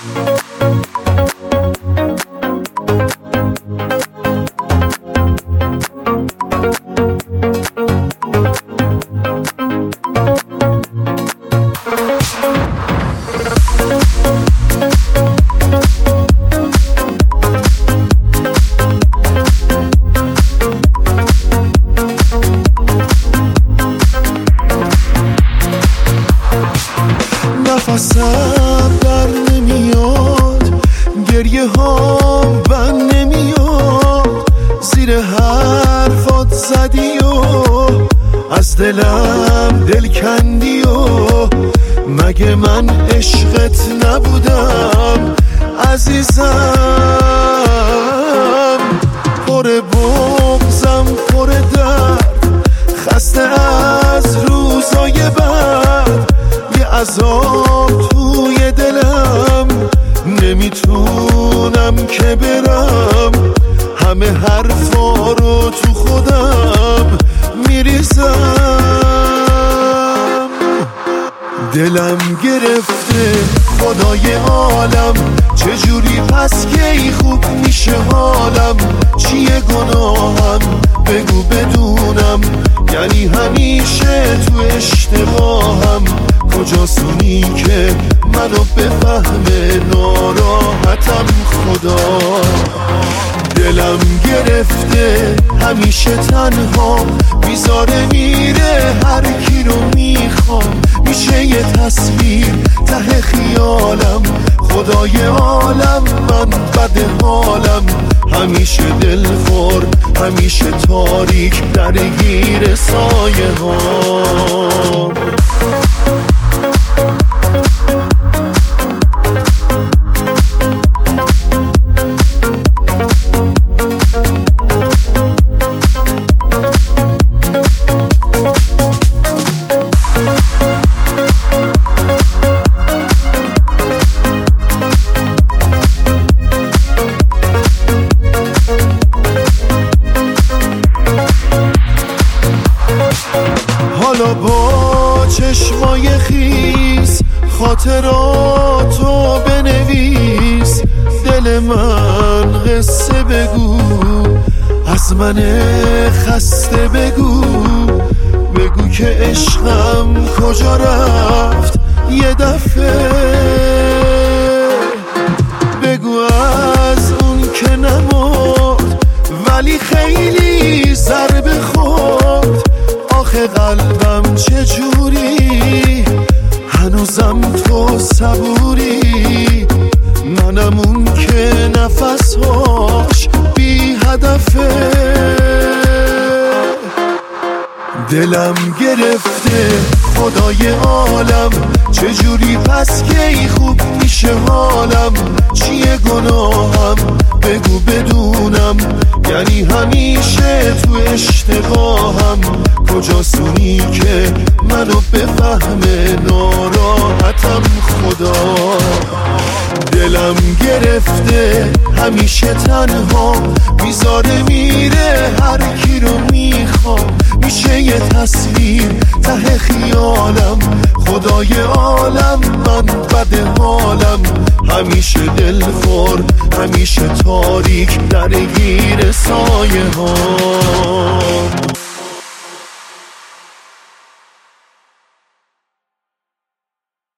نفسم در نمیاد، گریه ها بند نمیاد، زیر حرفات زدی و از دلم دل کندی و مگه من عشقت نبودم عزیزم؟ پر بغضم پر درد، خسته از روزای بد، یه عذاب توی دلم، نمیتونم که برم، همه حرفا رو تو خودم میریزم. دلم گرفته خدای عالم، چجوری پس کی خوب میشه حالم؟ چیه گناهم بگو بدونم، یعنی همیشه تو اشتباهم، کجاست اونی که منو بفهمه ناراحتم خدا؟ دلم گرفته همیشه تنها، میذاره میره هر کی رو میخوام، میشه یه تصویر ته خیالم، خدای عالم من بد حالم، همیشه دلخور همیشه تاریک درگیر سایه ها. حالا با چشمای خیس خاطراتو بنویس، دل من قصه بگو، از من خسته بگو، بگو که عشقم کجا رفت یه دفعه، بگو از اون که نمرد ولی خیلی ضربه خورد، آخه قلبم چجوری هنوزم تو صبوری، منم اون که نفسهاش بی هدفه. دلم گرفته خدای عالم، چجوری پس کی خوب میشه حالم؟ چیه گناهم بگو بدونم، یعنی همیشه تو اشتباهم، کجاست اونی که منو بفهمه ناراحتم خدا؟ دلم گرفته همیشه تنها، میذاره میره هر کی رو میخوام، میشه یه تصویر ته خیالم، خدای عالم من بد حالم، همیشه دلخور همیشه تاریک درگیر سایه ها.